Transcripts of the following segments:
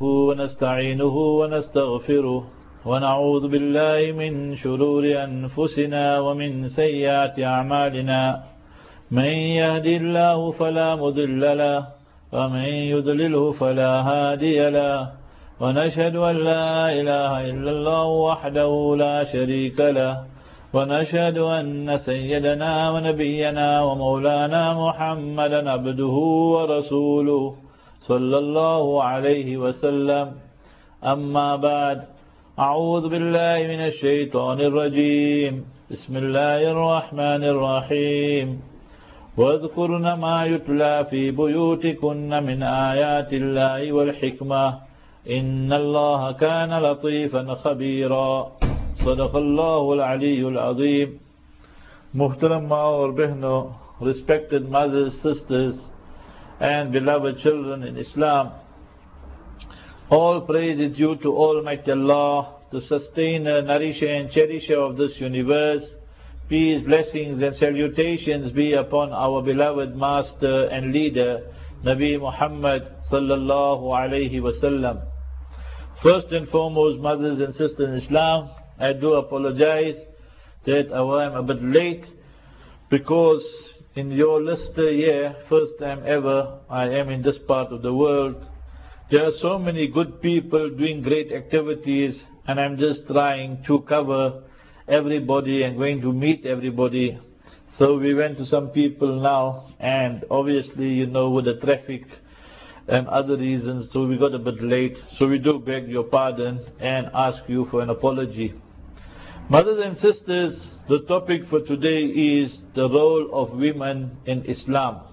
ونستعينه ونستغفره ونعوذ بالله من شرور أنفسنا ومن سيئات أعمالنا من يهدي الله فلا مضل له ومن يضلله فلا هادي له ونشهد أن لا إله إلا الله وحده لا شريك له ونشهد أن سيدنا ونبينا ومولانا محمدا عبده ورسوله صلى الله عليه وسلم أما بعد أعوذ بالله من الشيطان الرجيم بسم الله الرحمن الرحيم واذكرن ما يتلى في بيوتكن من آيات الله والحكمة إن الله كان لطيفا خبيرا صدق الله العلي العظيم. Muhtaram Maa aur Behno, respected mothers, sisters and beloved children in Islam, all praise is due to Almighty Allah, the sustainer, nourisher and cherisher of this universe. Peace, blessings and salutations be upon our beloved master and leader, Nabi Muhammad sallallahu alayhi wasallam. First and foremost, mothers and sisters in Islam, I do apologize that I am a bit late, because in your Lister year, first time ever I am in this part of the world. There are so many good people doing great activities, and I'm just trying to cover everybody and going to meet everybody. So we went to some people now, and obviously, you know, with the traffic and other reasons, so we got a bit late. So we do beg your pardon and ask you for an apology. Mothers and sisters, the topic for today is the role of women in Islam.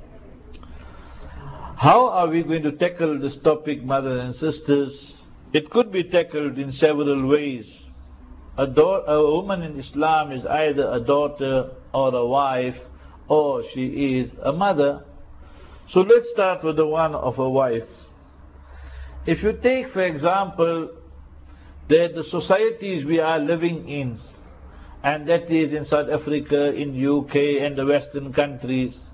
How are we going to tackle this topic, mothers and sisters? It could be tackled in several ways. A woman in Islam is either a daughter or a wife, or she is a mother. So let's start with the one of a wife. If you take, for example, that the societies we are living in, and that is in South Africa, in UK and the Western countries.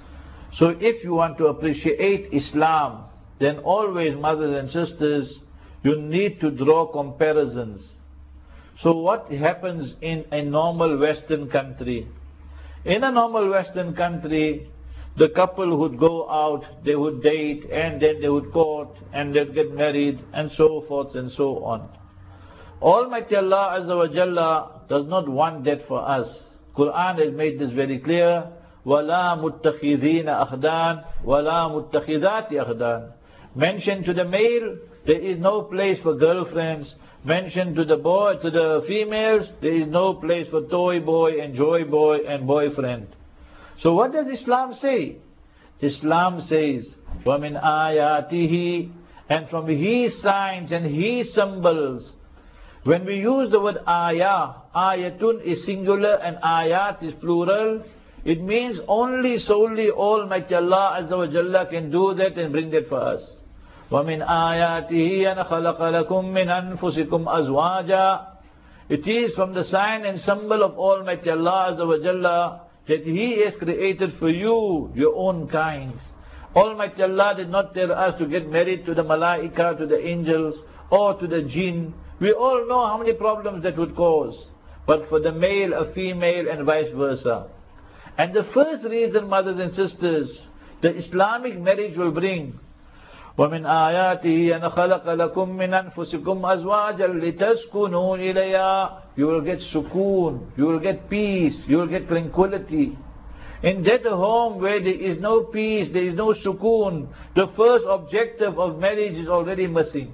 So if you want to appreciate Islam, then always, mothers and sisters, you need to draw comparisons. So what happens in a normal Western country? In a normal Western country, the couple would go out, they would date, and then they would court, and they'd get married, and so forth and so on. Almighty Allah Azza wa Jalla does not want that for us. Quran has made this very clear. وَلَا مُتَّخِذِينَ أَخْدَانِ وَلَا مُتَّخِذَاتِ أَخْدَانِ. Mention to the male, there is no place for girlfriends. Mention to the boy, to the females, there is no place for toy boy and joy boy and boyfriend. So what does Islam say? Islam says, وَمِنْ آيَاتِهِ, and from His signs and His symbols. When we use the word ayah, ayatun is singular and ayat is plural, it means only solely Almighty Allah Azza wa Jalla can do that and bring that for us. وَمِنْ آيَاتِهِ أَنَ خَلَقَ لَكُم مِّنْ أَنفُسِكُمْ أَزْوَاجًا. It is from the sign and symbol of Almighty Allah Azza wa Jalla that He has created for you your own kind. Almighty Allah did not tell us to get married to the malaika, to the angels, or to the jinn. We all know how many problems that would cause. But for the male, a female, and vice versa. And the first reason, mothers and sisters, the Islamic marriage will bring, وَمِنْ آيَاتِهِ أَنَ خَلَقَ لَكُم مِّنْ أَنفُسِكُمْ أَزْوَاجًا لِتَسْكُنُوا إِلَيْهَا. You will get sukoon, you will get peace, you will get tranquility. In that home where there is no peace, there is no sukoon, the first objective of marriage is already missing.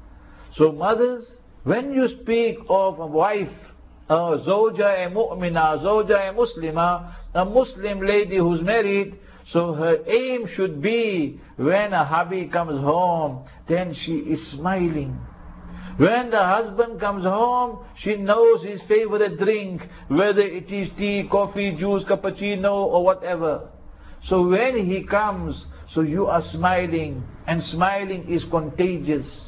So mothers, when you speak of a wife, a zawja, a mu'mina, zawja, a muslima, a Muslim lady who's married, so her aim should be, when a hubby comes home, then she is smiling. When the husband comes home, she knows his favorite drink, whether it is tea, coffee, juice, cappuccino or whatever. So when he comes, so you are smiling, and smiling is contagious.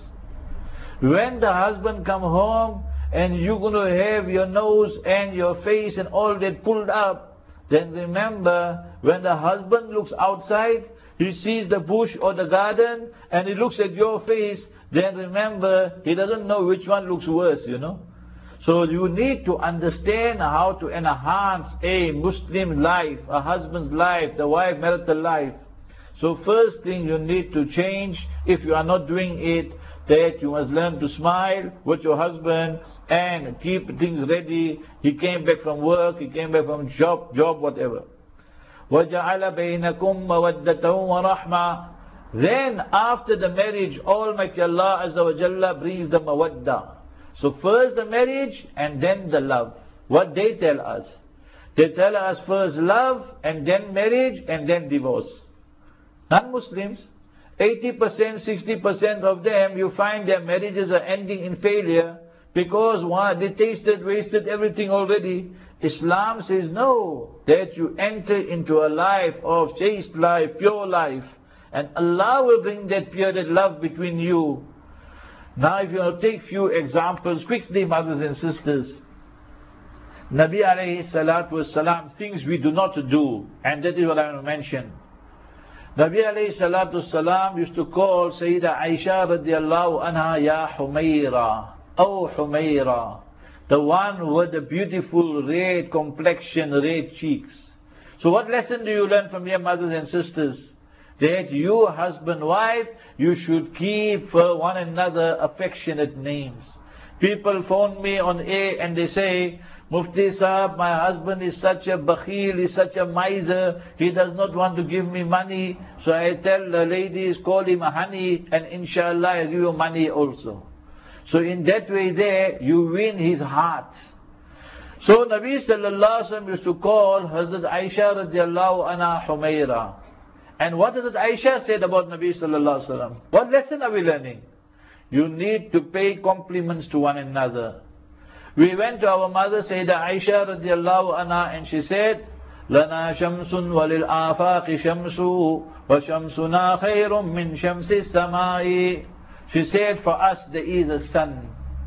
When the husband come home and you're going to have your nose and your face and all that pulled up, then remember, when the husband looks outside, he sees the bush or the garden and he looks at your face, then remember, he doesn't know which one looks worse, you know. So you need to understand how to enhance a Muslim life, a husband's life, the wife marital life. So first thing you need to change, if you are not doing it, that you must learn to smile with your husband and keep things ready. He came back from work, he came back from job, whatever. وَجَعَلَ بَيْنَكُمْ مَوَدَّةً وَرَحْمَةً. Then after the marriage, Almighty Allah Azza wa Jalla brings the mawaddah. So first the marriage and then the love. What they tell us? They tell us first love and then marriage and then divorce. Non-Muslims, 80%, 60% of them, you find their marriages are ending in failure because they tasted, wasted everything already. Islam says no, that you enter into a life of chaste life, pure life, and Allah will bring that pure, that love between you. Now if you will take few examples quickly, mothers and sisters. Nabi alayhi salatu wasalam, things we do not do, and that is what I will mention. Nabi alayhi salatu wasalam used to call Sayyida Aisha radiallahu anha, Ya Humayra, Oh Humayra, the one with the beautiful red complexion, red cheeks. So what lesson do you learn from here, mothers and sisters? That you, husband, wife, you should keep for one another affectionate names. People phone me on air and they say, Mufti Sahab, my husband is such a bakhil, he's such a miser, he does not want to give me money. So I tell the ladies, call him a honey, and inshallah I'll give you money also. So in that way there, you win his heart. So Nabi sallallahu alaihi wasallam used to call Hazrat Aisha radiallahu anha Humayra. And what Hazrat Aisha said about Nabi sallallahu alaihi wasallam? What lesson are we learning? You need to pay compliments to one another. We went to our mother Sayyida Aisha radiallahu anha and she said, Lana shamsun walil afaqi shamsu wa shamsuna khayrun min shamsi samai. She said, for us there is a sun.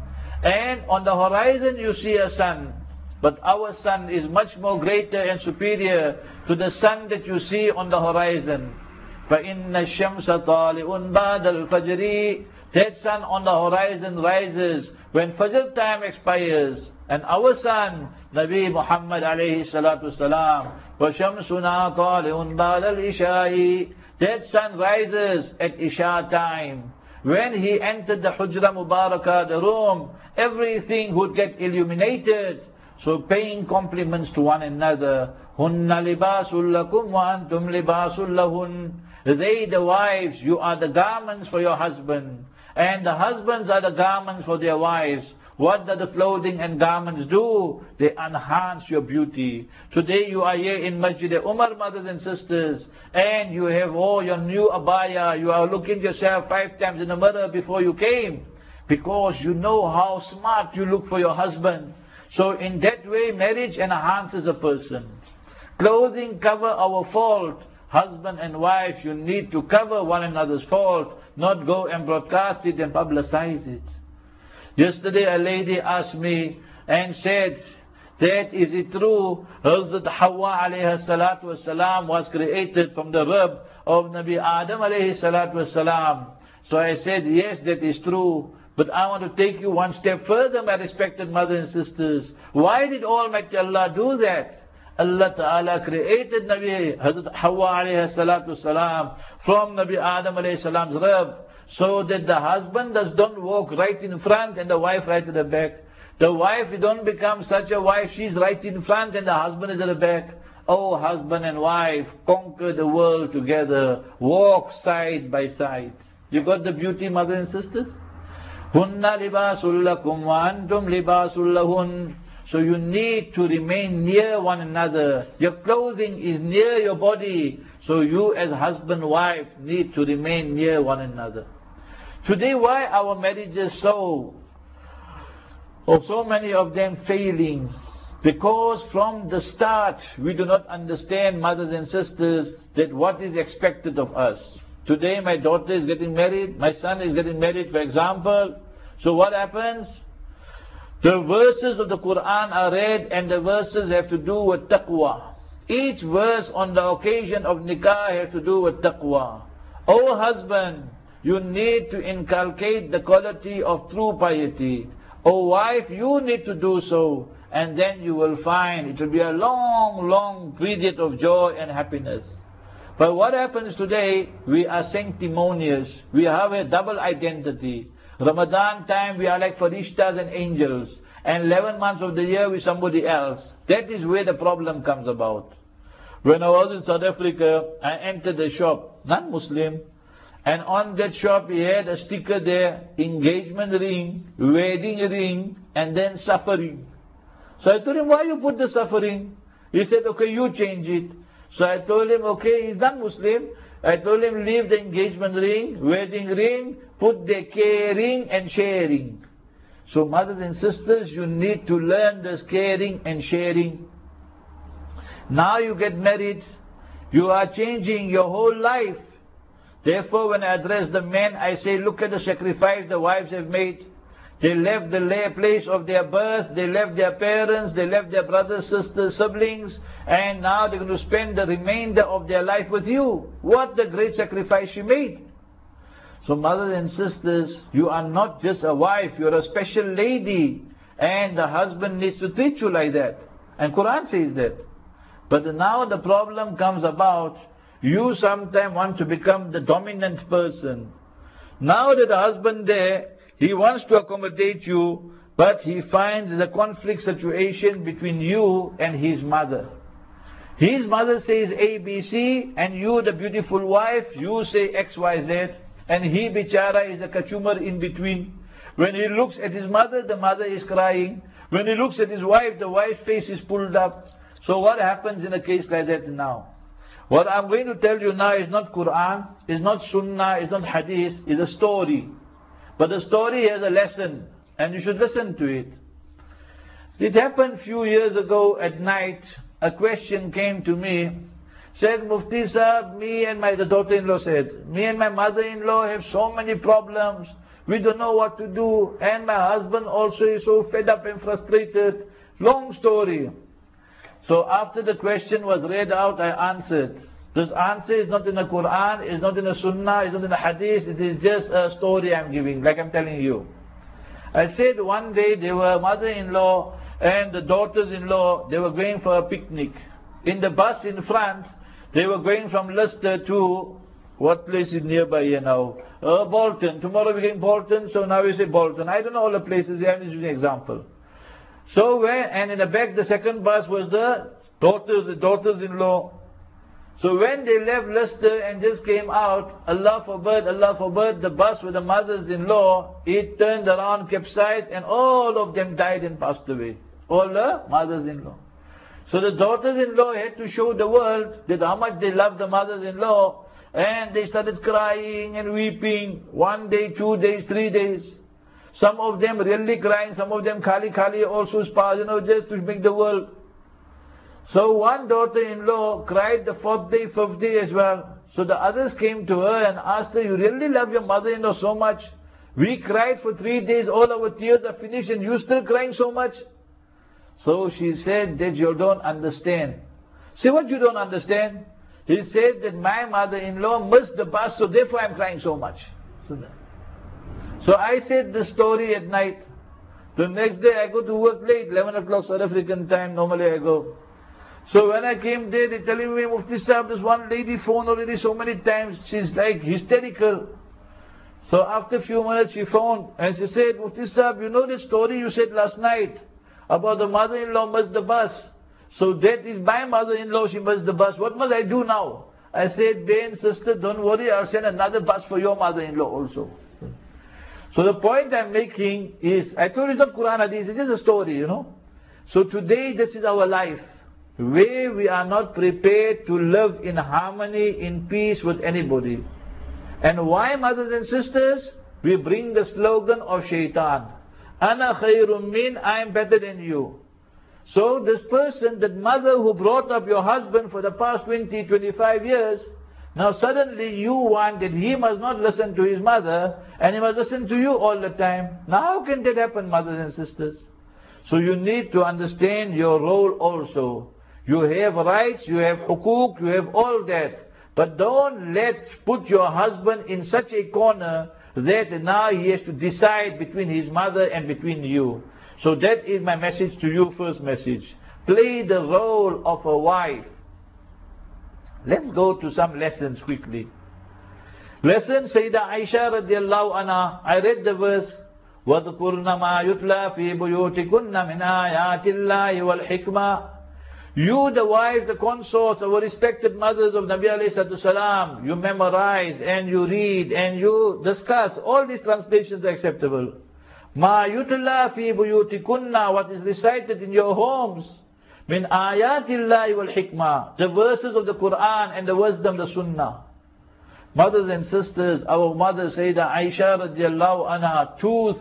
And on the horizon you see a sun. But our sun is much more greater and superior to the sun that you see on the horizon. فَإِنَّ الشَّمْسَ طَالِعٌ بَعْدَ الْفَجْرِ. That sun on the horizon rises when Fajr time expires. And our sun, Nabi Muhammad alayhi salatu salam, وَشَمْسُنَا طَالِعٌ بَعْدَ الْإِشَاءِ. That sun rises at Isha time. When he entered the Hujra Mubarakah, the room, everything would get illuminated. So paying compliments to one another. Hunna libasul lakum wa antum libasul lahun. They, the wives, you are the garments for your husband. And the husbands are the garments for their wives. What do the clothing and garments do? They enhance your beauty. Today you are here in Masjid Umar, mothers and sisters, and you have your new abaya. You are looking yourself 5 times in the mirror before you came, because you know how smart you look for your husband. So in that way, marriage enhances a person. Clothing cover our fault. Husband and wife, you need to cover one another's fault, not go and broadcast it and publicize it. Yesterday a lady asked me and said, that is it true, Hazrat Hawa alayhi salatu wasalam was created from the rib of Nabi Adam alayhi salatu wasalam? So I said, yes, that is true. But I want to take you one step further, my respected mothers and sisters. Why did Almighty Allah do that? Allah Ta'ala created Nabi Hazrat Hawa alayhi salatu salam from Nabi Adam alayhi salam's rib, so that the husband don't walk right in front and the wife right at the back. The wife don't become such a wife, she's right in front and the husband is at the back. Oh, husband and wife, conquer the world together. Walk side by side. You got the beauty, mothers and sisters? Hunna libasul lakum wa antum libasul lahun. So you need to remain near one another. Your clothing is near your body. So you as husband and wife need to remain near one another. Today, why our marriages so many of them failing? Because from the start, we do not understand, mothers and sisters, that what is expected of us. Today my daughter is getting married, my son is getting married, for example. So what happens? The verses of the Quran are read and the verses have to do with taqwa. Each verse on the occasion of nikah has to do with taqwa. O husband, you need to inculcate the quality of true piety. O wife, you need to do so. And then you will find it will be a long, long period of joy and happiness. But what happens today, we are sanctimonious. We have a double identity. Ramadan time, we are like farishtas and angels. And 11 months of the year, we somebody else. That is where the problem comes about. When I was in South Africa, I entered a shop, non-Muslim. And on that shop, he had a sticker there, engagement ring, wedding ring, and then suffering. So I told him, why you put the suffering? He said, okay, you change it. So I told him, okay, he's not Muslim. I told him, leave the engagement ring, wedding ring, put the caring and sharing. So mothers and sisters, you need to learn this caring and sharing. Now you get married, you are changing your whole life. Therefore, when I address the men, I say, look at the sacrifice the wives have made. They left the place of their birth, they left their parents, they left their brothers, sisters, siblings, and now they're going to spend the remainder of their life with you. What the great sacrifice she made. So mothers and sisters, you are not just a wife, you're a special lady, and the husband needs to treat you like that. And Quran says that. But now the problem comes about, you sometimes want to become the dominant person. Now that the husband there, he wants to accommodate you, but he finds a conflict situation between you and his mother. His mother says ABC, and you, the beautiful wife, you say XYZ, and he, bichara, is a kachumar in between. When he looks at his mother, the mother is crying. When he looks at his wife, the wife's face is pulled up. So what happens in a case like that now? What I'm going to tell you now is not Quran, is not Sunnah, is not Hadith, is a story. But the story has a lesson, and you should listen to it. It happened a few years ago at night. A question came to me. Said, Mufti Sahab, the daughter-in-law said, me and my mother-in-law have so many problems. We don't know what to do. And my husband also is so fed up and frustrated. Long story. So after the question was read out, I answered. This answer is not in the Quran, is not in the Sunnah, is not in the Hadith. It is just a story I'm giving, like I'm telling you. I said one day there were mother-in-law and the daughters-in-law, they were going for a picnic. In the bus in front, they were going from Leicester to, what place is nearby here now? Bolton. Tomorrow we're going Bolton, so now we say Bolton. I don't know all the places here, I'm just using an example. So and in the back, the second bus was the daughters-in-law. So when they left Leicester and just came out, Allah forbid, the bus with the mothers-in-law, it turned around, capsized, and all of them died and passed away. All the mothers-in-law. So the daughters-in-law had to show the world that how much they love the mothers-in-law, and they started crying and weeping, 1 day, 2 days, 3 days. Some of them really crying, some of them khali also spas, just to make the world. So one daughter-in-law cried the 4th day, 5th day as well. So the others came to her and asked her, you really love your mother-in-law so much? We cried for 3 days, all our tears are finished and you still crying so much? So she said that you don't understand. Say what you don't understand? He said that my mother-in-law missed the bus, so therefore I'm crying so much. So I said the story at night. The next day I go to work late, 11 o'clock South African time, normally I go. So when I came there, they're telling me, Mufti Sahib, this one lady phoned already so many times, she's like hysterical. So after a few minutes she phoned and she said, Mufti Sahib, you know the story you said last night about the mother-in-law missed the bus. So that is my mother-in-law, she missed the bus. What must I do now? I said, Ben, sister, don't worry, I'll send another bus for your mother-in-law also. So the point I'm making is, I told you it's not Quran Hadith, it's just a story, So today this is our life, where we are not prepared to live in harmony, in peace with anybody. And why, mothers and sisters? We bring the slogan of shaitan. Ana khayrun min, I am better than you. So this person, that mother who brought up your husband for the past 20, 25 years, now suddenly you want that he must not listen to his mother and he must listen to you all the time. Now how can that happen, mothers and sisters? So you need to understand your role also. You have rights, you have hukuk, you have all that. But don't put your husband in such a corner that now he has to decide between his mother and between you. So that is my message to you, first message. Play the role of a wife. Let's go to some lessons quickly. Lesson Sayyidah Aisha radiallahu anha. I read the verse. وَذْكُرْنَ مَا يُتْلَى فِي بُيُوتِكُنَّ مِنْ آيَاتِ اللَّهِ وَالْحِكْمَةِ. You, the wives, the consorts, our respected mothers of Nabi alayhi salatu salam, you memorize and you read and you discuss. All these translations are acceptable. مَا يُتْلَى فِي بُيُوتِكُنَّ, what is recited in your homes. مِنْ آيَاتِ اللَّهِ وَالْحِكْمَةِ, the verses of the Quran and the wisdom, the Sunnah. Mothers and sisters, our mother Sayyidah Aisha radiallahu anha,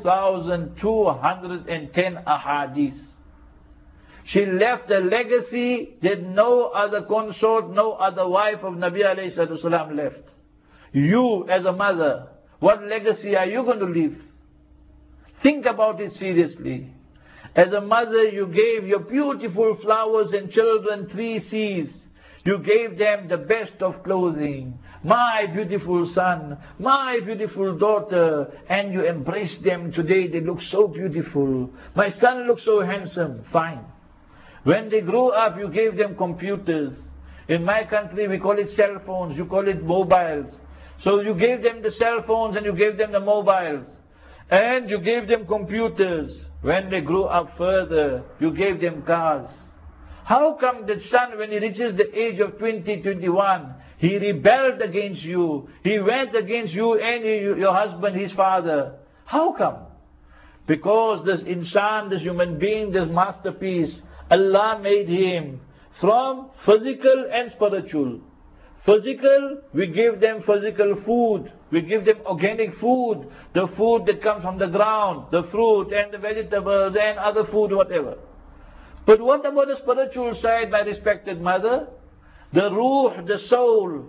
2,210 ahadith. She left a legacy that no other consort, no other wife of Nabi alayhi salatu salam left. You as a mother, what legacy are you going to leave? Think about it seriously. As a mother, you gave your beautiful flowers and children 3 C's. You gave them the best of clothing. My beautiful son, my beautiful daughter, and you embrace them today. They look so beautiful. My son looks so handsome. Fine. When they grew up, you gave them computers. In my country, we call it cell phones. You call it mobiles. So you gave them the cell phones and you gave them the mobiles. And you gave them computers. When they grew up further, you gave them cars. How come that son, when he reaches the age of 20, 21, he rebelled against you? He went against you and your husband, his father. How come? Because this insan, this human being, this masterpiece, Allah made him from physical and spiritual. Physical, we give them physical food. We give them organic food. The food that comes from the ground, the fruit and the vegetables and other food, whatever. But what about the spiritual side, my respected mother? The ruh, the soul.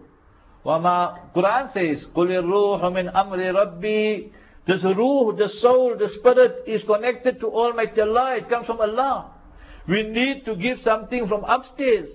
Quran says, قُلِ الرُّوحُ مِنْ أَمْرِ رَبِّي. This ruh, the soul, the spirit is connected to Almighty Allah. It comes from Allah. We need to give something from upstairs.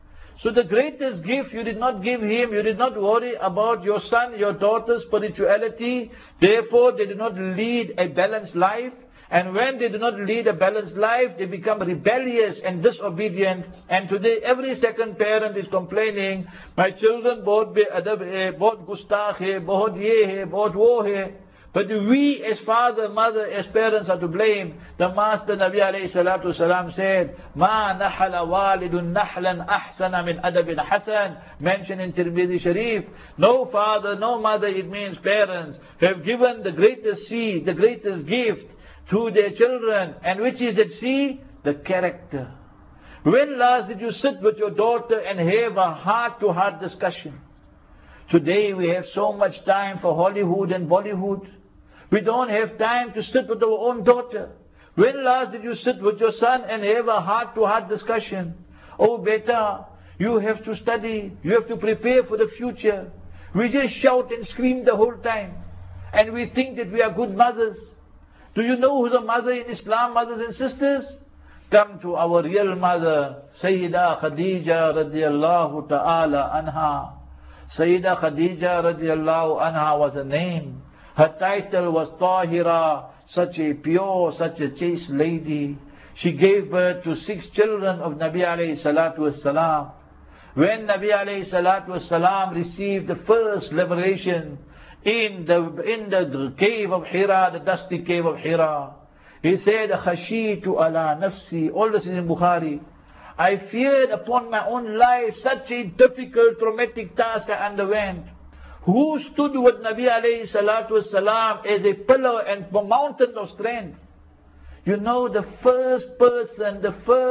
So the greatest gift you did not give him, you did not worry about your son, your daughter's spirituality. Therefore, they do not lead a balanced life. And when they do not lead a balanced life, they become rebellious and disobedient. And today, every second parent is complaining, my children bahut beadab hai, bahut gustakh hai, bahut ye hai, bahut wo hai. But we as father, mother, as parents are to blame. The Master Nabi alayhi salatu salam said, مَا نَحَلَ وَالِدٌ نَحْلًا أَحْسَنَ مِنْ أَدَبٍ حَسَنٍ. Mentioned in Tirmidhi Sharif. No father, no mother, it means parents, have given the greatest seed, the greatest gift to their children. And which is that seed? The character. When last did you sit with your daughter and have a heart-to-heart discussion? Today we have so much time for Hollywood and Bollywood. We don't have time to sit with our own daughter. When last did you sit with your son and have a heart-to-heart discussion? Oh beta, you have to study. You have to prepare for the future. We just shout and scream the whole time. And we think that we are good mothers. Do you know who's a mother in Islam, mothers and sisters? Come to our real mother, Sayyidah Khadija radiallahu ta'ala anha. Sayyidah Khadija radiallahu anha was a name. Her title was Tahira, such a pure, such a chaste lady. She gave birth to 6 children of Nabi alayhi salatu wassalam. When Nabi alayhi salatu wassalam received the first liberation in the cave of Hira, the dusty cave of Hira, he said, Khashitu ala nafsi. All this is in Bukhari. I feared upon my own life such a difficult, traumatic task I underwent. Who stood with Nabi alayhi salatu wasalam as a pillar and mountain of strength? You know, the first person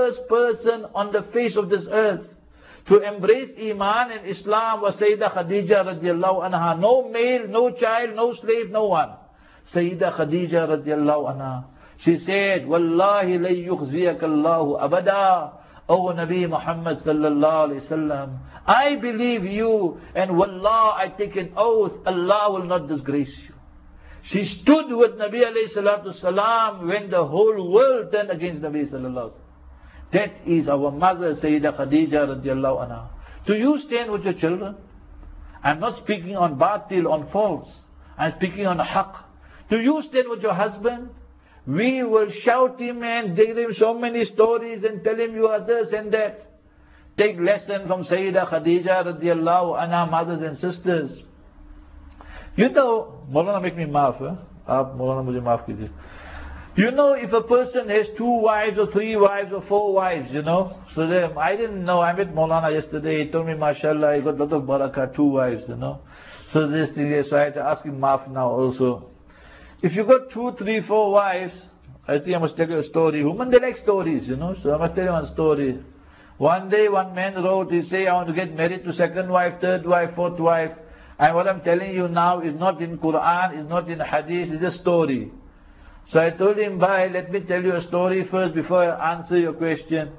on the face of this earth to embrace Iman and Islam was Sayyidah Khadija radiallahu anha. No male, no child, no slave, no one. Sayyidah Khadija radiallahu anha. She said, Wallahi la yukhziyaka Allahu abada. O Nabi Muhammad sallallahu alayhi wasallam, I believe you, and wallah, I take an oath, Allah will not disgrace you. She stood with Nabi alayhi salatu salam when the whole world turned against Nabi sallallahu alayhi wasallam. That is our mother, Sayyidah Khadija radiallahu anha. Do you stand with your children? I'm not speaking on batil, on false. I'm speaking on haqq. Do you stand with your husband? We will shout him and tell him so many stories and tell him you are this and that. Take lesson from Sayyidah Khadija radiallahu anha, mothers and sisters. You know, Maulana make me maaf, Aap Maulana mujhe maaf kijiye. You know, if a person has 2 wives or 3 wives or 4 wives, you know. So I didn't know. I met Maulana yesterday. He told me, mashallah, he got a lot of barakah, 2 wives, you know. So this thing is, so I had to ask him maaf now also. If you got 2, 3, 4 wives, I think I must tell you a story. Women, they like stories, you know. So I must tell you one story. One day, one man wrote, he said, I want to get married to 2nd wife, 3rd wife, 4th wife. And what I'm telling you now is not in Quran, is not in Hadith, it's a story. So I told him, bye, let me tell you a story first before I answer your question.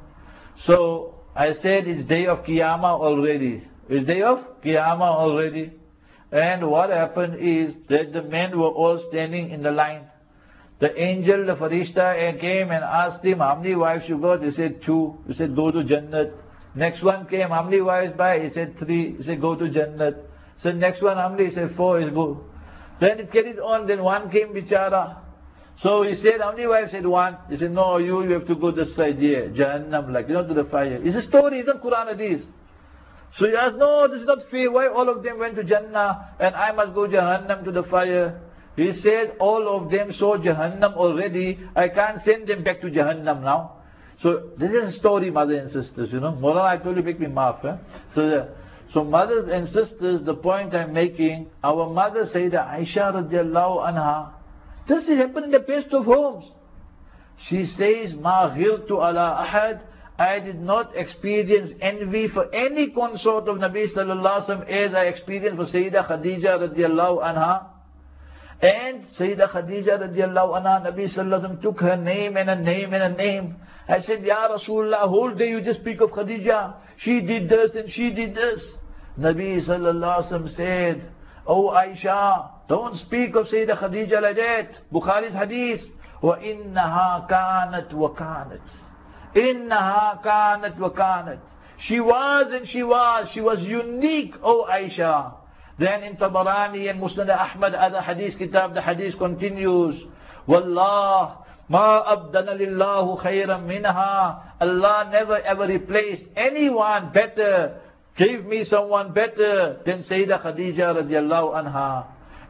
So I said, it's day of Qiyamah already. It's day of Qiyamah already. And what happened is that the men were all standing in the line. The angel, the Farishta came and asked him, how many wives you got? He said 2. He said, go to Jannat. Next one came, how many wives by? He said 3. He said, go to Jannat. So next one, how many? He said 4. He said, go. Then it carried on. Then one came, bichara. So he said, how many wives? He said 1. He said, no, you have to go this side here. Jahannam, like, you know, to the fire. It's a story, it's not Quran Hadith. So he asked, no, this is not fair. Why all of them went to Jannah and I must go Jahannam to the fire? He said, all of them saw Jahannam already. I can't send them back to Jahannam now. So this is a story, mothers and sisters, you know. Maulana, I told you, make me maaf. So mothers and sisters, the point I'm making, our mother Sayyidah Aisha radiallahu anha, this has happened in the best of homes. She says, Ma ghirtu ala ahad, I did not experience envy for any consort of Nabi sallallahu alaihi wasallam as I experienced for Sayyidah Khadija radiallahu anha. And Sayyidah Khadija radiallahu anha, Nabi sallallahu alaihi wasallam took her name and a name and a name. I said, Ya Rasulullah, whole day you just speak of Khadija. She did this and she did this. Nabi sallallahu alaihi wasallam said, Oh Aisha, don't speak of Sayyidah Khadija like that. Bukhari's hadith. وَإِنَّهَا كَانَتْ وَكَانَتْ إِنَّهَا كَانَتْ وَكَانَتْ She was and she was. She was unique, O Aisha. Then in Tabarani and Musnad Ahmad, other hadith kitab, the hadith continues. Wallah, ma abdana lillahu khayran minha. Allah never ever replaced anyone better. Gave me someone better than Sayyidah Khadija radiallahu anha.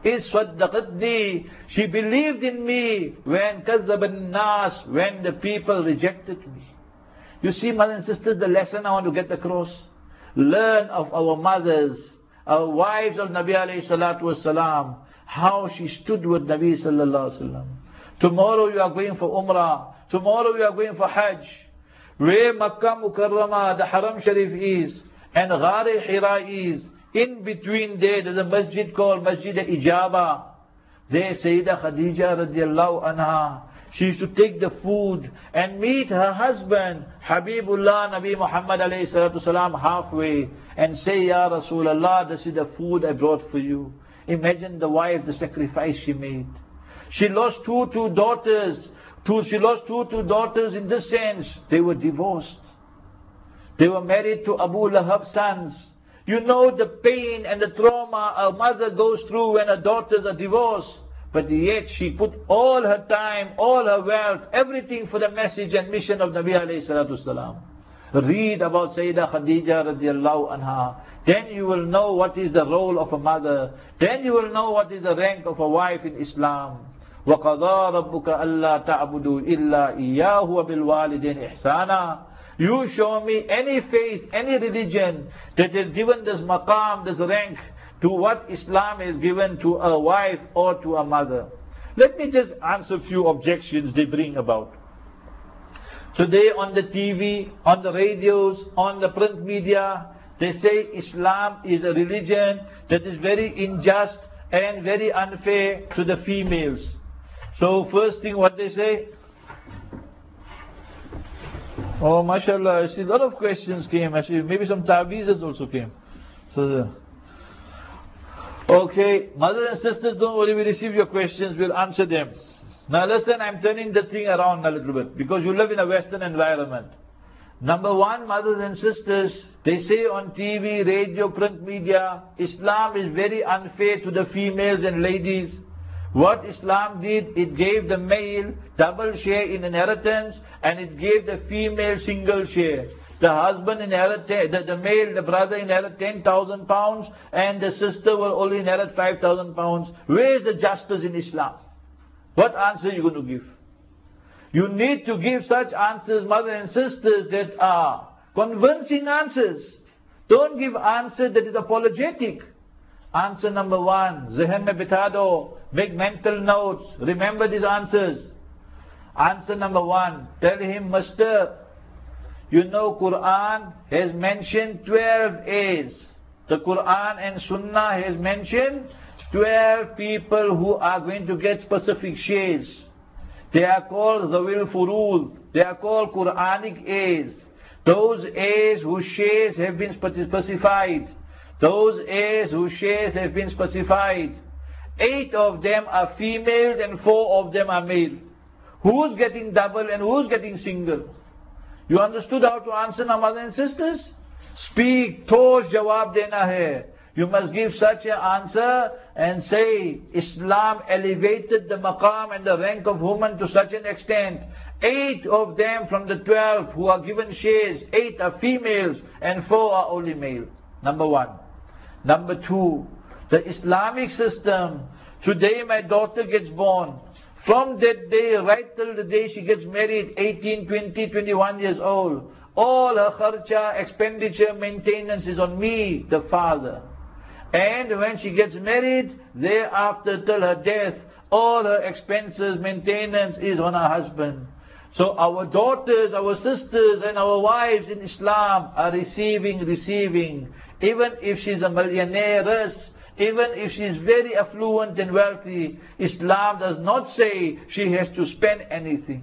Iswaddaqatni. She believed in me when kadzaban nas, when the people rejected me. You see, mothers and sisters, the lesson I want to get across. Learn of our mothers, our wives of Nabi alayhi salatu wasalam, how she stood with Nabi sallallahu alaihi wasallam. Tomorrow you are going for Umrah. Tomorrow you are going for Hajj. Where Makkah Mukarramah, the Haram Sharif is, and Ghar Hira is, in between there's a masjid called Masjid Ijaba. There Sayyidah Khadija radiallahu anha, she used to take the food and meet her husband, Habibullah Nabi Muhammad alayhi salatu salam, halfway and say, Ya Rasulullah, this is the food I brought for you. Imagine the wife, the sacrifice she made. She lost two daughters. She lost two daughters in this sense. They were divorced. They were married to Abu Lahab's sons. You know the pain and the trauma a mother goes through when her daughters are divorced. But yet she put all her time, all her wealth, everything for the message and mission of Nabi alayhi salatu salam. Read about Sayyidah Khadija radiallahu anha. Then you will know what is the role of a mother. Then you will know what is the rank of a wife in Islam. وَقَضَى رَبُّكَ أَلَّا تَعْبُدُوا إِلَّا إِيَّاهُ وَبِالْوَالِدَيْنِ إِحْسَانًا. You show me any faith, any religion that has given this maqam, this rank, to what Islam has given to a wife or to a mother. Let me just answer a few objections they bring about. Today on the TV, on the radios, on the print media, they say Islam is a religion that is very unjust and very unfair to the females. So first thing what they say, oh mashallah, I see a lot of questions came. I see maybe some ta'weezes also came. So okay, mothers and sisters, don't worry, we receive your questions, we'll answer them. Now listen, I'm turning the thing around a little bit, because you live in a Western environment. Number one, mothers and sisters, they say on TV, radio, print media, Islam is very unfair to the females and ladies. What Islam did, it gave the male double share in inheritance, and it gave the female single share. The husband inherited, the male, the brother inherited 10,000 pounds, and the sister will only inherit 5,000 pounds. Where is the justice in Islam? What answer are you going to give? You need to give such answers, mothers and sisters, that are convincing answers. Don't give answer that is apologetic. Answer number one, Zehen mein bitha do, make mental notes, remember these answers. Answer number one, tell him, Master, you know Quran has mentioned 12 A's. The Quran and Sunnah has mentioned 12 people who are going to get specific shares. They are called Zawil Furuz. They are called Quranic A's. Those A's whose shares have been specified. Those A's whose shares have been specified. 8 of them are females and 4 of them are male. Who's getting double and who's getting single? You understood how to answer now, mothers and sisters? Speak, ठोस jawab dena hai. You must give such an answer and say, Islam elevated the maqam and the rank of women to such an extent. 8 of them from the 12 who are given shares, 8 are females and 4 are only male. Number one. Number two, the Islamic system. Today my daughter gets born. From that day right till the day she gets married, 18, 20, 21 years old, all her kharcha, expenditure, maintenance is on me, the father. And when she gets married, thereafter till her death, all her expenses, maintenance is on her husband. So our daughters, our sisters and our wives in Islam are receiving. Even if she's a millionaire, even if she's very affluent and wealthy, Islam does not say she has to spend anything.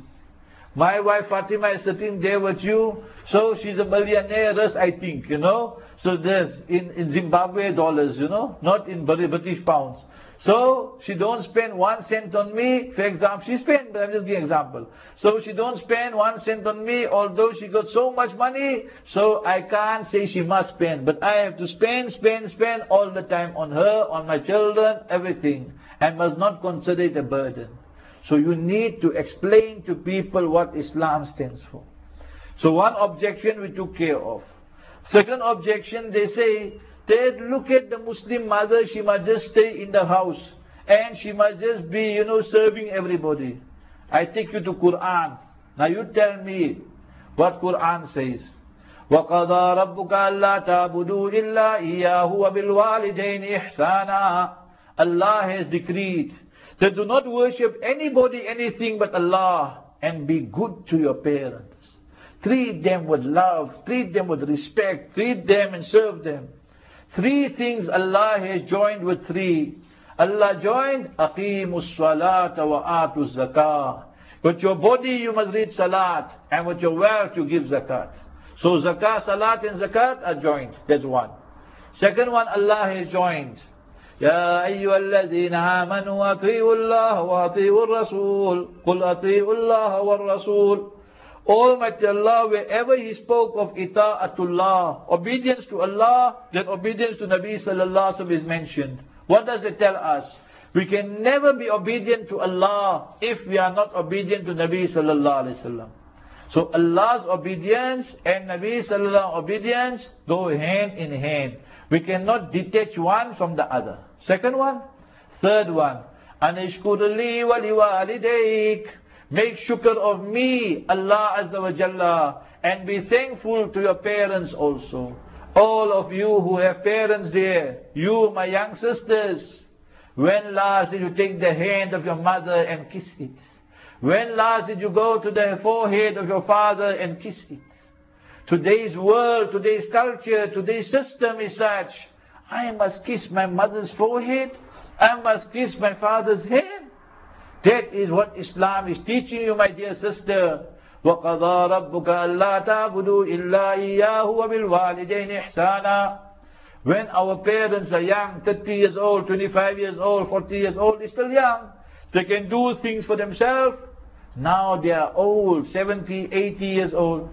My wife Fatima is sitting there with you, so she's a millionaire, I think, you know. So there's in Zimbabwe dollars, you know, not in British pounds. So she don't spend 1 cent on me, for example. She spend, but I'm just giving an example. So she don't spend 1 cent on me, although she got so much money, so I can't say she must spend. But I have to spend all the time on her, on my children, everything. And must not consider it a burden. So you need to explain to people what Islam stands for. So one objection we took care of. Second objection, they say, that look at the Muslim mother, she must just stay in the house. And she must just be, you know, serving everybody. I take you to Quran. Now you tell me what Quran says. وَقَضَى رَبُّكَ أَلَّا تَعْبُدُوا إِلَّا إِيَّاهُ وَبِالْوَالِدَيْنِ إِحْسَانًا. Allah has decreed that do not worship anybody, anything but Allah, and be good to your parents. Treat them with love, treat them with respect, treat them and serve them. 3 things Allah has joined with 3. Allah joined, أَقِيمُوا الصَّلَاةَ وَآتُوا الزَّكَاةَ. With your body you must read salat, and with your wealth you give zakat. So zakat, salat and zakat are joined. That's one. Second one, Allah has joined. يا أيها الذين آمنوا أطيعوا الله وأطيعوا الرسول قل أطيعوا الله والرسول. Almighty Allah, wherever He spoke of ita'atullah, obedience to Allah, then obedience to Nabi sallallahu alaihi wasallam is mentioned. What does it tell us? We can never be obedient to Allah if we are not obedient to Nabi sallallahu alaihi wasallam. So Allah's obedience and Nabi sallallahu obedience go hand in hand. We cannot detach one from the other. Second one. Third one. Anishkur li wa liwalidayk. Make shukr of me, Allah Azza wa Jalla, and be thankful to your parents also. All of you who have parents there, you my young sisters, when last did you take the hand of your mother and kiss it? When last did you go to the forehead of your father and kiss it? Today's world, today's culture, today's system is such, I must kiss my mother's forehead, I must kiss my father's hand. That is what Islam is teaching you, my dear sister. وَقَضَى رَبُّكَ أَلَّا تَعْبُدُوا إِلَّا إِيَّاهُ وَبِالْوَالِدَيْنِ إِحْسَانًا. When our parents are young, 30 years old, 25 years old, 40 years old, they're still young. They can do things for themselves. Now they are old, 70, 80 years old.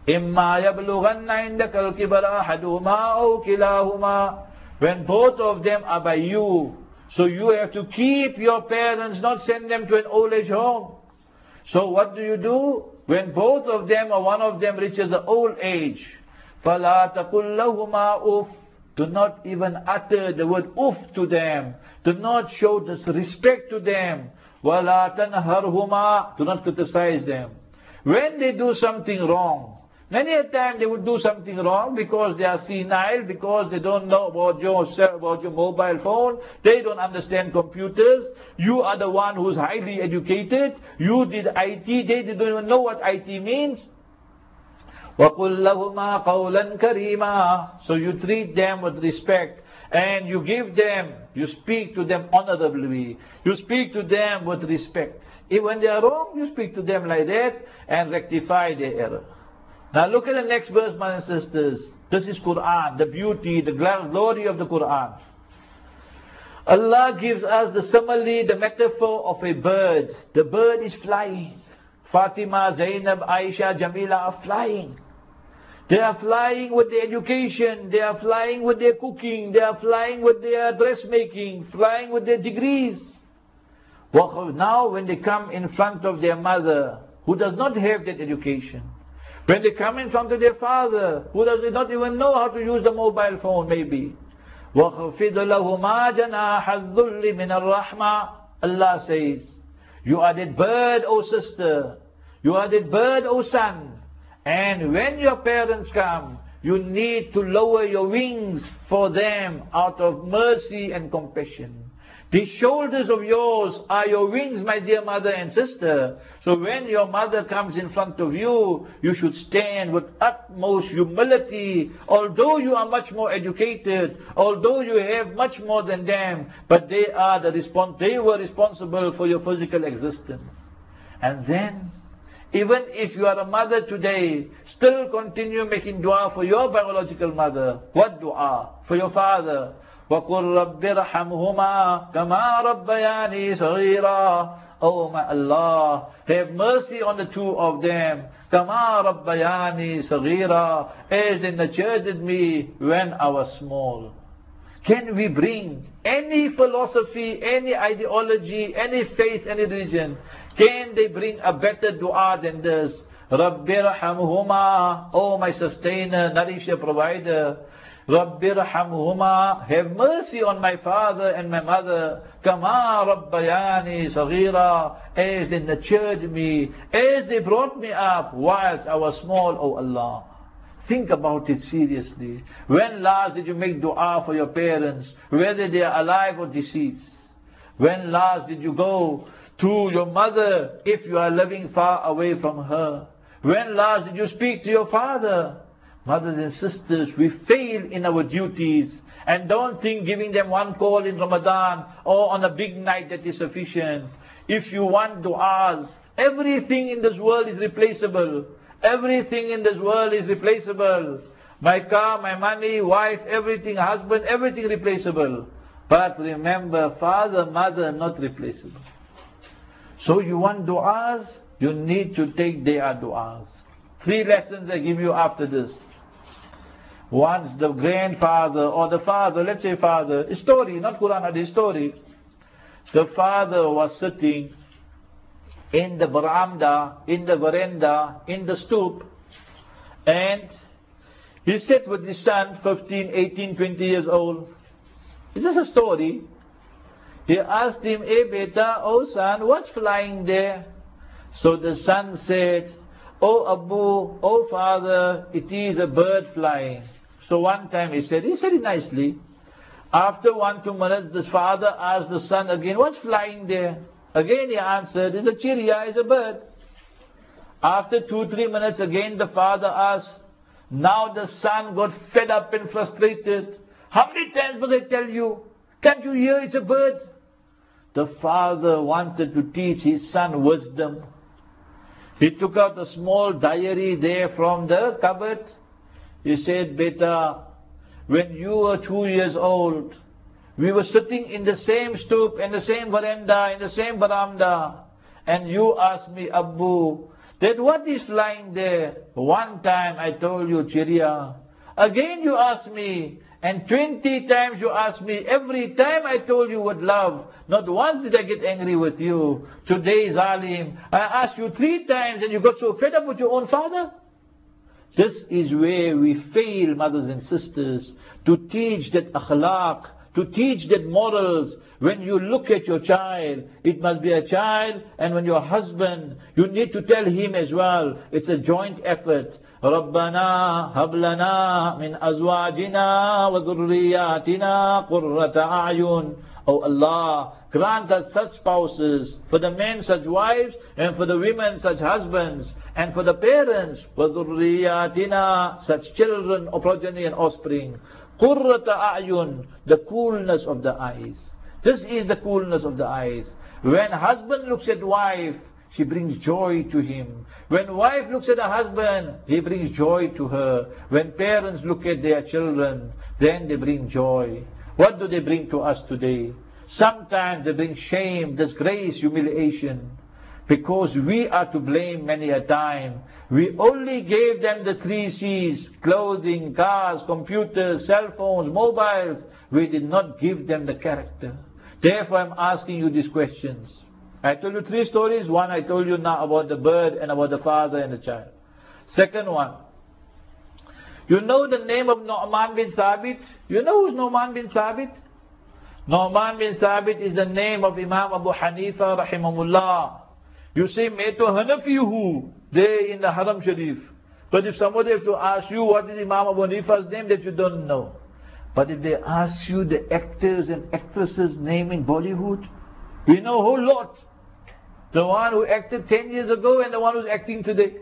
إِمَّا يَبْلُغَنَّ عِنْدَكَ الْكِبَرَ أَحَدُهُمَا أَوْ كِلَاهُمَا. When both of them are by you, so you have to keep your parents, not send them to an old age home. So what do? When both of them or one of them reaches the old age, فَلَا تَقُلْ لَهُمَا أُفْ. Do not even utter the word uff to them. Do not show disrespect to them. وَلَا تَنْهَرْهُمَا. Do not criticize them. When they do something wrong, many a time they would do something wrong because they are senile, because they don't know about your mobile phone, they don't understand computers. You are the one who's highly educated. You did IT, they don't even know what IT means. وَقُلْ لَهُمَا قَوْلًا كَرِيمًا. So you treat them with respect, and you speak to them honorably. You speak to them with respect. When they are wrong, you speak to them like that and rectify their error. Now look at the next verse, brothers and sisters. This is Quran, the beauty, the glory of the Quran. Allah gives us the simile, the metaphor of a bird. The bird is flying. Fatima, Zainab, Aisha, Jamila are flying. They are flying with their education, they are flying with their cooking, they are flying with their dressmaking, flying with their degrees. Now when they come in front of their mother, who does not have that education, when they come in front of their father, who does not even know how to use the mobile phone maybe, وَخَفِضَ لَهُمَا جَنَاحَ الذُّلِّ مِنَ الرَّحْمَةِ. Allah says, you are that bird, O sister, you are that bird, O son. And when your parents come, you need to lower your wings for them out of mercy and compassion. These shoulders of yours are your wings, my dear mother and sister. So when your mother comes in front of you, you should stand with utmost humility. Although you are much more educated, although you have much more than them, but they were responsible for your physical existence. And then, even if you are a mother today, still continue making dua for your biological mother. What dua? For your father. وَقُلْ رَبِّ رَحَمْهُمَا كَمَا رَبَّيَانِي صَغِيرًا. Oh my Allah, have mercy on the two of them. كَمَا رَبَّيَانِي صَغِيرًا. As they nurtured me when I was small. Can we bring any philosophy, any ideology, any faith, any religion? Can they bring a better dua than this? Rabbi rahamhuma, oh my sustainer, nourisher, provider. Rabbi rahamhuma, have mercy on my father and my mother. Kama rabbayani saghira, as they nurtured me, as they brought me up whilst I was small, oh Allah. Think about it seriously. When last did you make dua for your parents, whether they are alive or deceased? When last did you go to your mother if you are living far away from her? When last did you speak to your father? Mothers and sisters, we fail in our duties, and don't think giving them one call in Ramadan or on a big night that is sufficient. If you want du'as, everything in this world is replaceable. Everything in this world is replaceable. My car, my money, wife, everything, husband, everything replaceable. But remember, father, mother, not replaceable. So you want du'as, you need to take their du'as. 3 lessons I give you after this. Once the grandfather or the father, let's say father, a story, not Quran, a story. The father was sitting in the veranda, in the stoop, and he sat with his son, 15, 18, 20 years old. Is this a story? He asked him, "Hey beta, oh son, what's flying there?" So the son said, "Oh Abu, oh father, it is a bird flying." So one time he said it nicely. After 1-2 minutes, the father asked the son again, "What's flying there?" Again he answered, "It's a chiriya, it's a bird." After 2-3 minutes, again the father asked. Now the son got fed up and frustrated. "How many times must I tell you? Can't you hear it's a bird?" The father wanted to teach his son wisdom. He took out a small diary there from the cupboard. He said, "Beta, when you were 2 years old, we were sitting in the same stoop, in the same veranda, and you asked me, 'Abu, that what is flying there? One time I told you, Chiria. Again you ask me, and 20 times you ask me. Every time I told you with love. Not once did I get angry with you. Today, Zalim, I asked you 3 times and you got so fed up with your own father? This is where we fail, mothers and sisters, to teach that akhlaq, to teach that morals. When you look at your child, it must be a child, and when your husband, you need to tell him as well. It's a joint effort. رَبَّنَا هَبْ لَنَا مِنْ أَزْوَاجِنَا وَذُرِّيَّاتِنَا قُرَّةَ أَعْيُنٍ. Oh Allah, grant us such spouses, for the men such wives, and for the women such husbands, and for the parents, وَذُرِّيَّاتِنَا, such children, or progeny and offspring. قُرَّةَ أَعْيُنٍ, the coolness of the eyes. This is the coolness of the eyes. When husband looks at wife, she brings joy to him. When wife looks at her husband, he brings joy to her. When parents look at their children, then they bring joy. What do they bring to us today? Sometimes they bring shame, disgrace, humiliation. Because we are to blame many a time. We only gave them the 3 C's, clothing, cars, computers, cell phones, mobiles. We did not give them the character. Therefore I'm asking you these questions. I told you 3 stories. One I told you now about the bird and about the father and the child. Second one. You know the name of Nu'man bin Thabit? You know who's Nu'man bin Thabit? Nu'man bin Thabit is the name of Imam Abu Hanifa rahimahullah. You say, मैं तो हनफी हूँ, there in the Haram Sharif. But if somebody has to ask you what is Imam Abu Hanifa's name, that you don't know. But if they ask you the actors and actresses' name in Bollywood, we know a whole lot. The one who acted 10 years ago and the one who's acting today.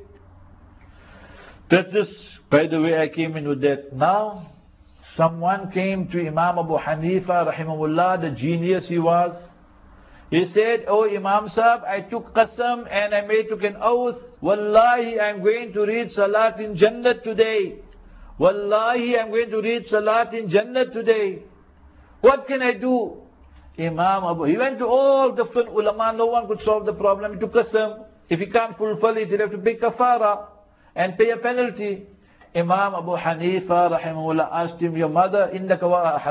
That's just, by the way, I came in with that. Now, someone came to Imam Abu Hanifa rahimahullah, the genius he was. He said, oh Imam Sahib, I took qasam and I took an oath. Wallahi, I'm going to read Salat in Jannat today. Wallahi, I'm going to read Salat in Jannat today. What can I do? Imam Abu, he went to all different ulama, no one could solve the problem. He took qasam. If he can't fulfill it, he'll have to pay kafara and pay a penalty. Imam Abu Hanifa rahimahullah asked him, your mother, you got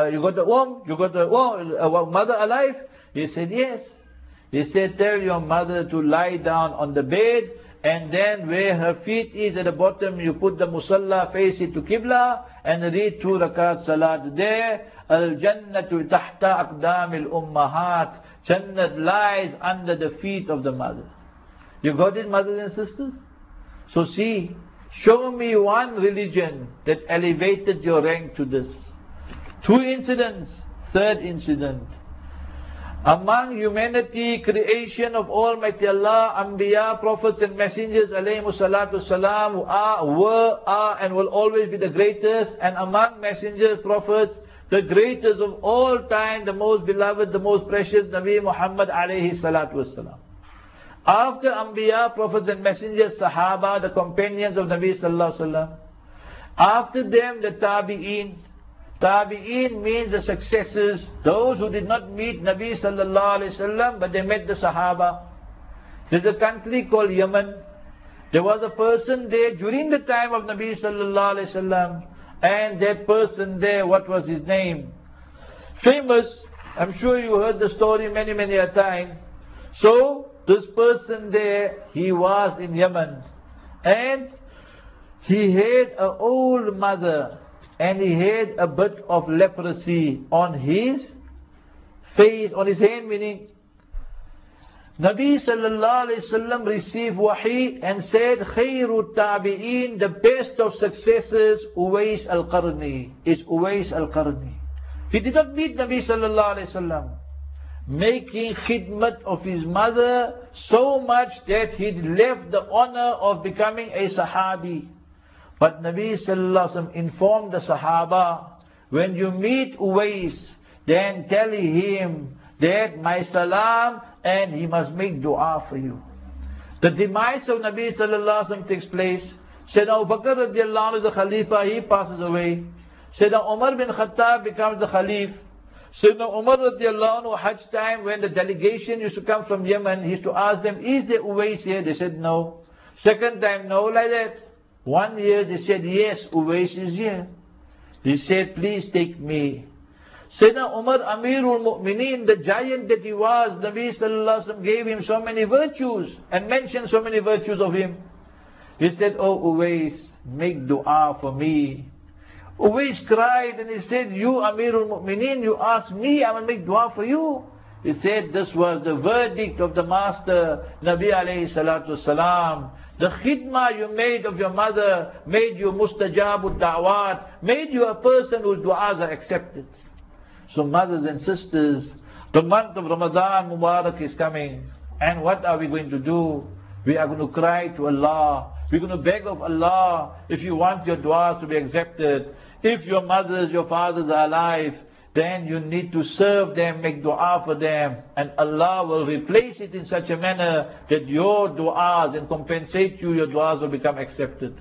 the mother alive? He said, yes. He said, tell your mother to lie down on the bed, and then where her feet is at the bottom, you put the musalla, face it to Qibla, and read 2 rakat salat there. Al-Jannatu tahta aqdam al-ummahat. Jannat lies under the feet of the mother. You got it, mothers and sisters? So see, show me one religion that elevated your rank to this. 2 incidents. 3rd incident. Among humanity, creation of Almighty Allah, Anbiya, Prophets and Messengers, alayhimu salatu salam, who are, and will always be the greatest. And among messengers, prophets, the greatest of all time, the most beloved, the most precious, Nabi Muhammad alayhi salatu wasalam. After Anbiya, Prophets and Messengers, Sahaba, the companions of Nabi sallallahu alaihi wasallam. After them, the Tabi'een. Tabi'een means the successors, those who did not meet Nabi sallallahu alaihi wasallam, but they met the Sahaba. There's a country called Yemen. There was a person there during the time of Nabi sallallahu alaihi wasallam, and that person there, what was his name? Famous. I'm sure you heard the story many a time. So this person there, he was in Yemen, and he had an old mother. And he had a bit of leprosy on his face, on his hand, meaning Nabi sallallahu alayhi wasallam received wahi and said, Khairu tabi'een, the best of successors, Uwais al-Qarni, is Uwais al-Qarni. He did not meet Nabi sallallahu alayhi wasallam, making khidmat of his mother so much that he left the honor of becoming a sahabi. But Nabi sallallahu alaihi wasallam informed the Sahaba, when you meet Uwais, then tell him that my salam, and he must make dua for you. The demise of Nabi sallallahu alaihi wasallam takes place. Sayyidina Abu Bakr radiallahu anhu is the Khalifa, he passes away. Sayyidina Umar bin Khattab becomes the Khalif. Sayyidina Umar radiallahu anhu, Hajj time, when the delegation used to come from Yemen, he used to ask them, is there Uwais here? They said no. Second time, no, like that. 1 year, they said, yes, Uwais is here. He said, please take me. Sayyidina Umar, Amirul Mu'mineen, the giant that he was, Nabi Sallallahu Alaihi Wasallam gave him so many virtues and mentioned so many virtues of him. He said, oh Uwais, make dua for me. Uwais cried and he said, you Amirul Mu'mineen, you asked me, I will make dua for you. He said, this was the verdict of the Master, Nabi alayhi salatu salam. The khidmah you made of your mother made you mustajabud da'wat, made you a person whose du'as are accepted. So mothers and sisters, the month of Ramadan Mubarak is coming. And what are we going to do? We are going to cry to Allah. We're going to beg of Allah if you want your du'as to be accepted. If your mothers, your fathers are alive, then you need to serve them, make dua for them. And Allah will replace it in such a manner that your du'as and compensate you, your du'as will become accepted.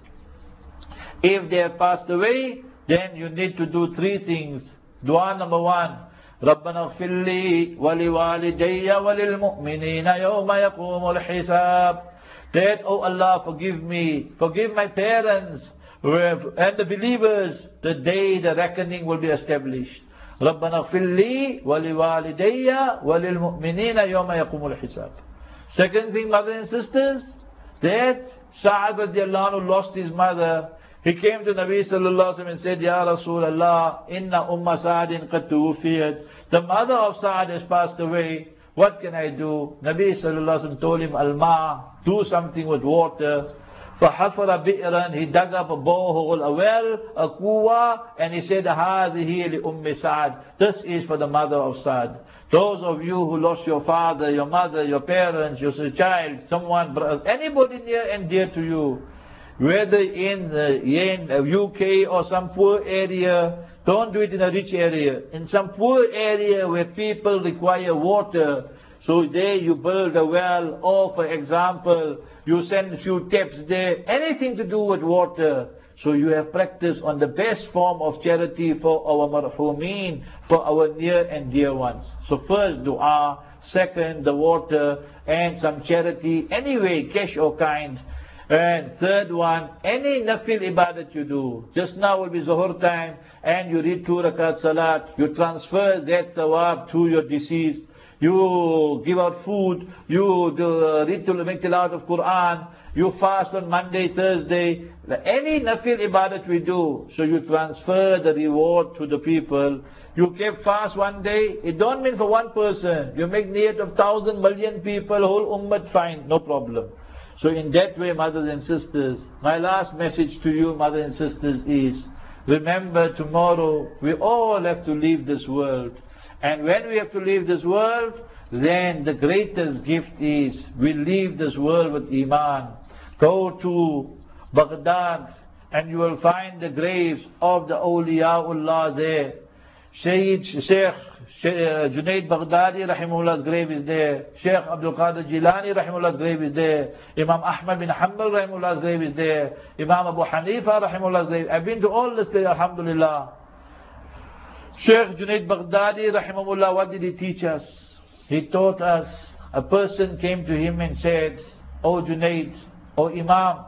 If they have passed away, then you need to do 3 things. Dua number 1. رَبَّنَا اغْفِرْ لِي وَلِوَالِدَيَّ وَلِلْمُؤْمِنِينَ يَوْمَ يَقُومُ الْحِسَابِ. That, oh Allah, forgive me, forgive my parents, and the believers, the day the reckoning will be established. رَبَّنَا اغْفِرْ لِي وَلِوَالِدَيَّ وَلِلْمُؤْمِنِينَ يَوْمَ يَقُومُ الْحِسَابِ. Second thing, brothers and sisters, that Sa'ad radiallahu anhu lost his mother. He came to Nabi sallallahu alaihi wasallam and said, Ya Rasulullah, inna umma Sa'adin qad tuwfiyat. The mother of Sa'ad has passed away. What can I do? Nabi sallallahu alaihi wasallam told him, Alma, do something with water. فَحَفَرَ بِئْرًا. He dug up a borehole, a well, a kuwa, and he said, هَذِهِ لِأُمِّ Sa'ad. This is for the mother of Sa'ad. Those of you who lost your father, your mother, your parents, your child, someone, anybody near and dear to you, whether in UK or some poor area, don't do it in a rich area. In some poor area where people require water, so there you build a well, or for example, you send a few taps there, anything to do with water. So you have practiced on the best form of charity for our marhumeen, for our near and dear ones. So first dua, second the water, and some charity, anyway, cash or kind. And third one, any nafil ibadat you do. Just now will be Zuhur time, and you read 2 rakat salat, you transfer that thawab to your deceased. You give out food, you read to make tilawat of Quran, you fast on Monday, Thursday, any nafil ibadat we do, so you transfer the reward to the people. You kept fast one day, it don't mean for one person, you make niyat of 1,000 million people, whole ummah, fine, no problem. So in that way, mothers and sisters, my last message to you, mothers and sisters, is, remember tomorrow, we all have to leave this world. And when we have to leave this world, then the greatest gift is, we leave this world with Iman. Go to Baghdad, and you will find the graves of the awliyaullah there. Sheikh Junaid Baghdadi rahimullah's grave is there. Sheikh Abdul Qadir Jilani rahimullah's grave is there. Imam Ahmad bin Hanbal rahimullah's grave is there. Imam Abu Hanifa rahimullah's grave. I've been to all this place, alhamdulillah. Sheikh Junaid Baghdadi rahimahullah, what did he teach us? He taught us, a person came to him and said, Oh Junaid, oh Imam,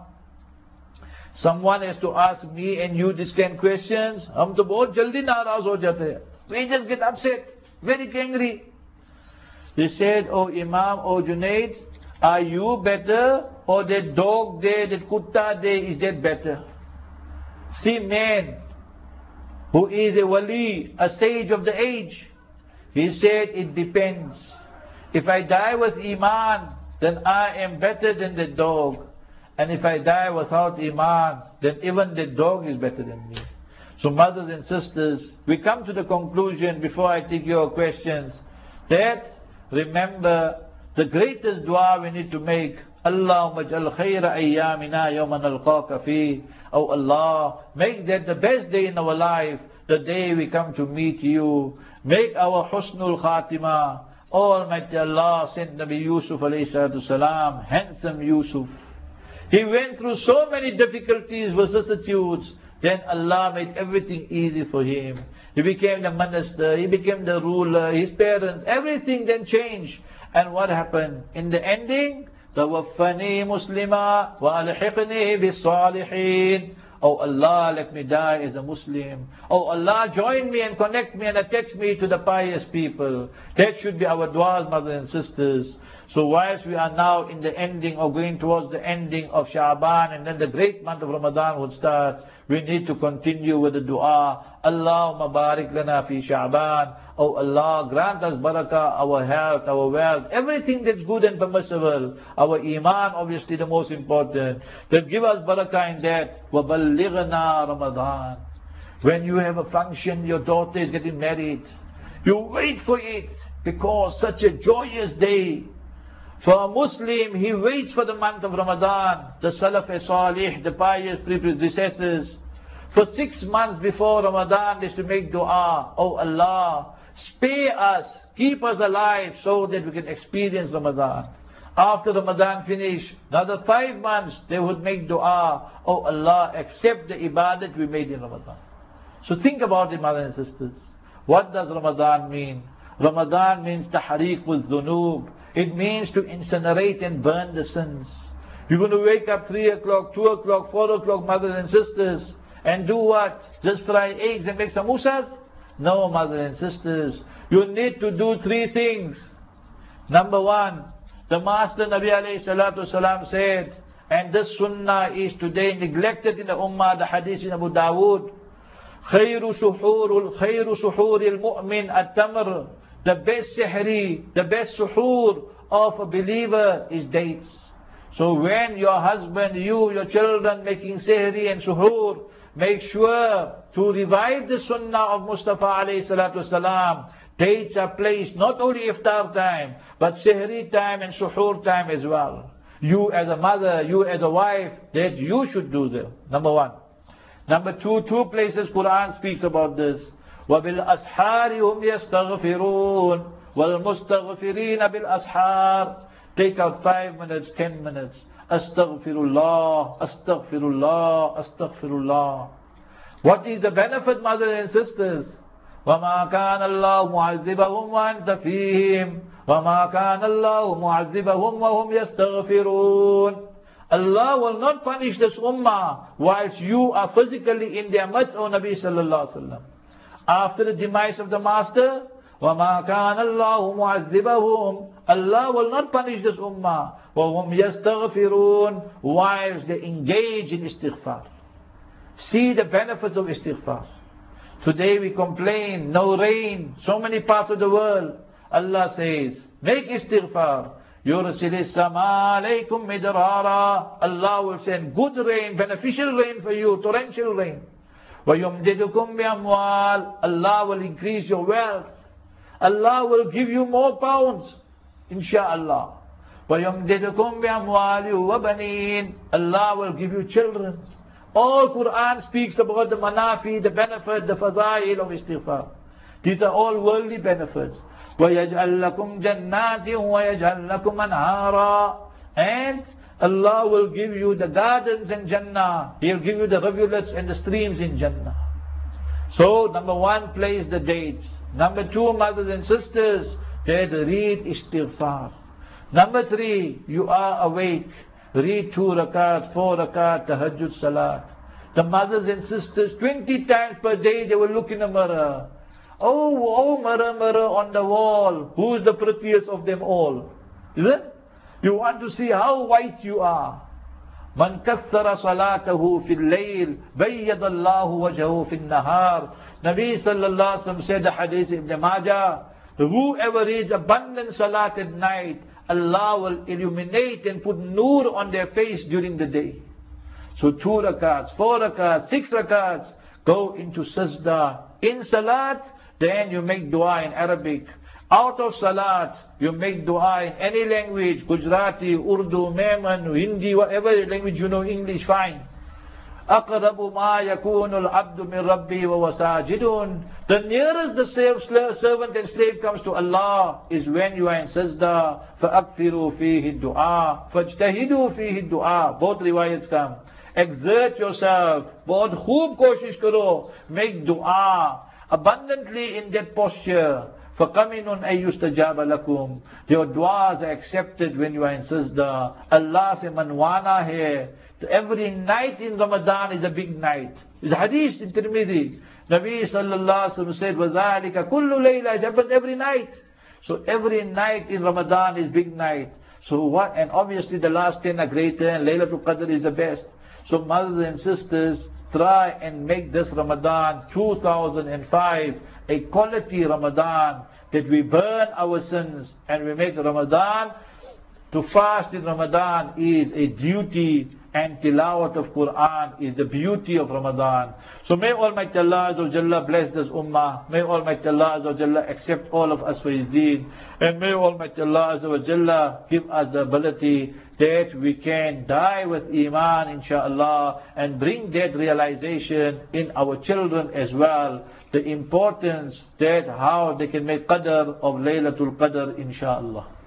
someone has to ask me and you these kind of questions. Hum to bahut jaldi naraaz ho jate hain. We just get upset, very angry. He said, oh Imam, oh Junaid, are you better, or that dog there, that kutta there, is that better? See, man who is a wali, a sage of the age, he said, it depends. If I die with Iman, then I am better than the dog. And if I die without Iman, then even the dog is better than me. So mothers and sisters, we come to the conclusion, before I take your questions, that remember, the greatest dua we need to make, Allahumma jal khayra ayyamina yawman alqaka fi. Oh Allah, make that the best day in our life, the day we come to meet you. Make our husnul khatima. Almighty Allah sent Nabi Yusuf alayhi salatu salam, handsome Yusuf. He went through so many difficulties, vicissitudes. Then Allah made everything easy for him. He became the minister, he became the ruler, his parents, everything then changed. And what happened? In the ending, توفني مسلما وألحقني بالصالحين. Oh Allah, let me die as a Muslim. Oh Allah, join me and connect me and attach me to the pious people. That should be our du'as, brothers and sisters. So whilst we are now in the ending or going towards the ending of Sha'ban, and then the great month of Ramadan would start, we need to continue with the dua. Allahumma barik lana fi Sha'ban. Oh Allah, grant us barakah, our health, our wealth, everything that's good and permissible. Our iman, obviously the most important. Then give us barakah in that. وَبَلِّغْنَا Ramadan. When you have a function, your daughter is getting married, you wait for it, because such a joyous day. For a Muslim, he waits for the month of Ramadan. The Salaf-e-Salih, the pious predecessors, for 6 months before Ramadan, is to make dua. Oh Allah, spare us, keep us alive, so that we can experience Ramadan. After Ramadan finish, another 5 months, they would make dua. Oh Allah, accept the ibadat we made in Ramadan. So think about it, brothers and sisters. What does Ramadan mean? Ramadan means tahriqul dhunub. It means to incinerate and burn the sins. You're going to wake up 3 o'clock, 2 o'clock, 4 o'clock, mothers and sisters, and do what? Just fry eggs and make samosas? No, mothers and sisters. You need to do 3 things. Number 1, the Master Nabi alayhi salatu salam said, and this sunnah is today neglected in the ummah, the hadith in Abu Dawood, خير سحور المؤمن التمر. The best sihri, the best suhoor of a believer is dates. So when your husband, you, your children making sihri and suhoor, make sure to revive the sunnah of Mustafa alayhi salatu salam. Dates are placed not only iftar time, but sihri time and suhoor time as well. You as a mother, you as a wife, that you should do them. Number 1. Number 2, 2 places Quran speaks about this. وَبِالْأَسْحَارِ هُمْ يَسْتَغْفِرُونَ وَالْمُسْتَغْفِرِينَ بِالْأَسْحَارِ. Take out 5 minutes, 10 minutes. Astaghfirullah, astaghfirullah, astaghfirullah. What is the benefit, mothers and sisters? وَمَا كَانَ اللَّهُ مُعَذِّبَهُمْ وَأَنْتَ فِيهِمْ وَمَا كَانَ اللَّهُ مُعَذِّبَهُمْ وَهُمْ يَسْتَغْفِرُونَ. Allah will not punish this ummah whilst you are physically in their midst, O Nabi sallallahu alaihi wasallam. After the demise of the Master, وَمَا كَانَ اللَّهُ مُعَذِّبَهُمْ. Allah will not punish this ummah. وَهُمْ يَسْتَغْفِرُونَ. Whilst they engage in istighfar. See the benefits of istighfar. Today we complain, no rain, so many parts of the world. Allah says, make istighfar. يُرْسِلِ السَّمَاءَ عَلَيْكُمْ مِدْرَارًا. Allah will send good rain, beneficial rain for you, torrential rain. وَيُمْدِدُكُمْ بِأَمْوَالٍ. Allah will increase your wealth. Allah will give you more pounds, insha'Allah. وَيُمْدِدُكُمْ بِأَمْوَالٍ وَبَنِينَ. Allah will give you children. All Quran speaks about the manafi, the benefit, the fadail of istighfar. These are all worldly benefits. وَيَجْعَلْ لَكُمْ جَنَّاتٍ وَيَجْعَلْ لَكُمْ أَنْهَارًا. And Allah will give you the gardens in Jannah. He'll give you the rivulets and the streams in Jannah. So, number 1, place the dates. Number 2, mothers and sisters, that read istighfar. Number 3, you are awake. Read 2 rakat, 4 rakat, tahajjud salat. The mothers and sisters, 20 times per day, they will look in the mirror. Oh, mirror, mirror on the wall, who is the prettiest of them all? Is it? You want to see how white you are. Man kathara salatahu fil layl, bayyada Allahu wajhahu fil nahar. Nabi sallallahu alaihi wasallam said, the hadith Ibn Majah, whoever reads abundant salat at night, Allah will illuminate and put nur on their face during the day. So 2 rakats, 4 rakats, 6 rakats, go into sajda. In salat, then you make dua in Arabic. Out of salat, you make dua in any language, Gujarati, Urdu, Memon, Hindi, whatever language you know, English, fine. أَقْرَبُ مَا يَكُونُ الْعَبْدُ مِنْ رَبِّهِ وَهُوَ سَاجِدٌ. The nearest the servant and slave comes to Allah is when you are in sajda. فَأَكْثِرُوا فِيهِ الدُّعَى فَاجْتَهِدُوا فِيهِ الدُّعَى. Both riwayats come. Exert yourself. बहुत खूब कोशिश करो. Make dua abundantly in that posture. فَقَمِنٌ أَن يُسْتَجَابَ لَكُمْ. Your du'as are accepted when you are in sajda. Allah se manwana hai. Every night in Ramadan is a big night. It's hadith in Tirmidhi. Nabi sallallahu alaihi wasallam said, وَذَلِكَ كُلُّ لَيْلَةٍ. It happens every night. So every night in Ramadan is big night. So what? And obviously the last 10 are greater and Laylatul Qadr is the best. So mothers and sisters, try and make this Ramadan 2005 a quality Ramadan, that we burn our sins and we make Ramadan. To fast in Ramadan is a duty, and tilawat of Quran is the beauty of Ramadan. So may Almighty Allah Azza wa Jalla bless this ummah. May Almighty Allah Azza wa Jalla accept all of us for His deen. And may Almighty Allah Azza wa Jalla give us the ability that we can die with Iman, inshaAllah, and bring that realization in our children as well. The importance that how they can make Qadr of Laylatul Qadr, inshaAllah.